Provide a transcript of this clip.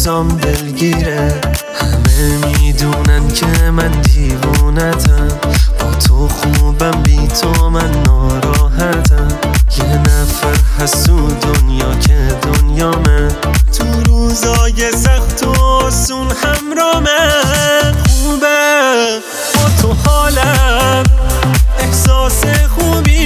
حسام دلگیره. همه میدونن که من دیوونتم، با تو خوبم بی تو من ناراحتم. یه نفر هست تو دنیا که دنیامه، تو روزای سخت و آسون همرامه. خوبه با تو حالم، احساس خوبی